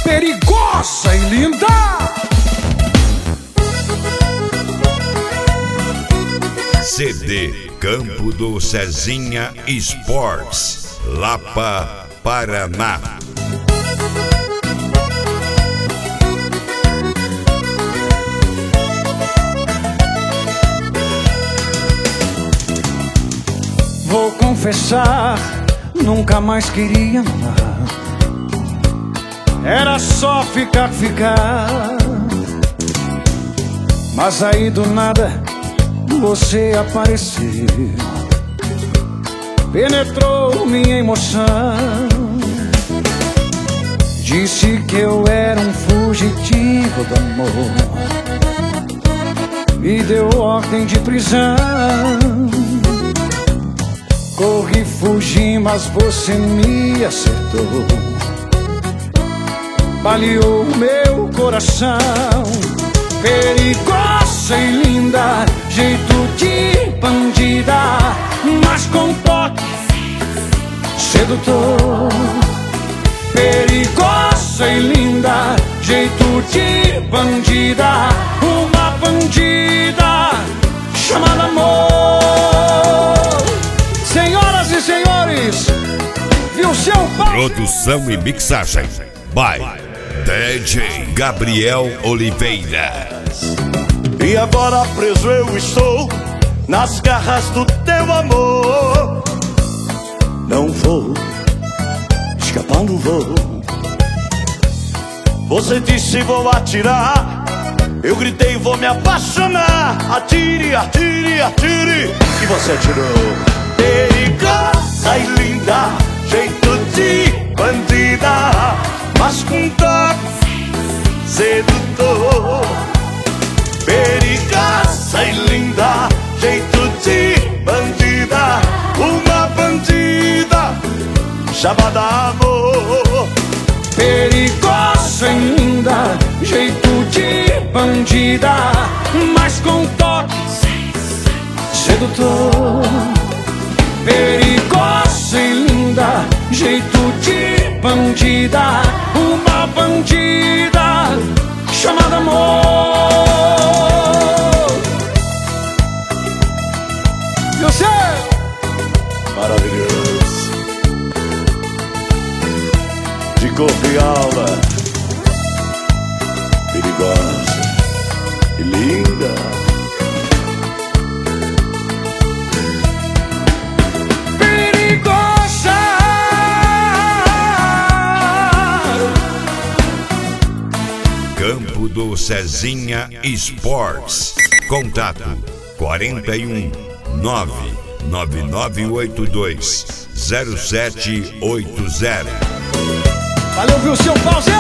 perigosa e linda. CD Campo do Cezinha Esportes, Lapa, Paraná. Vou confessar, nunca mais queria amar. Era só ficar. Mas aí do nada você apareceu, penetrou minha emoção. Disse que eu era um fugitivo do amor, me deu ordem de prisão. Corri, fugi, mas você me acertou, baleou meu coração. Perigosa e linda, jeito de bandida, mas com toque sedutor. Perigosa e linda, jeito de bandida, uma bandida chamada amor. Senhoras e senhores, viu seu pai? Produção e mixagem by DJ Gabriel Oliveira. E agora preso eu estou nas garras do teu amor. Não vou, escapar não vou. Você disse vou atirar, eu gritei vou me apaixonar. Atire, atire, atire, e você atirou. Perigosa e linda, jeito de bandida, mas com toque sedutor. Perigosa e linda, jeito de bandida, uma bandida chamada amor. Perigosa e linda, jeito de bandida, mas com toque sedutor. Perigosa e linda, jeito de bandida, uma bandida chamada amor. Você maravilhoso, de corpo e alma, perigosa e linda. Campo do Cezinha Esportes. Contato 41 99982 0780. valeu, viu, seu pauzinho?